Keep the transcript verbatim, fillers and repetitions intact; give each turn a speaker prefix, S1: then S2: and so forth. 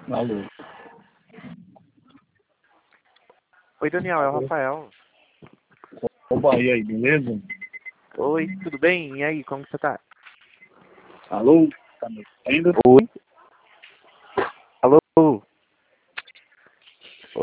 S1: Alô.
S2: Oi, Daniel, é o Rafael.
S1: Opa, e aí, beleza?
S2: Oi, tudo bem? E aí, como que você tá?
S1: Alô? Tá me ouvindo?
S2: Oi.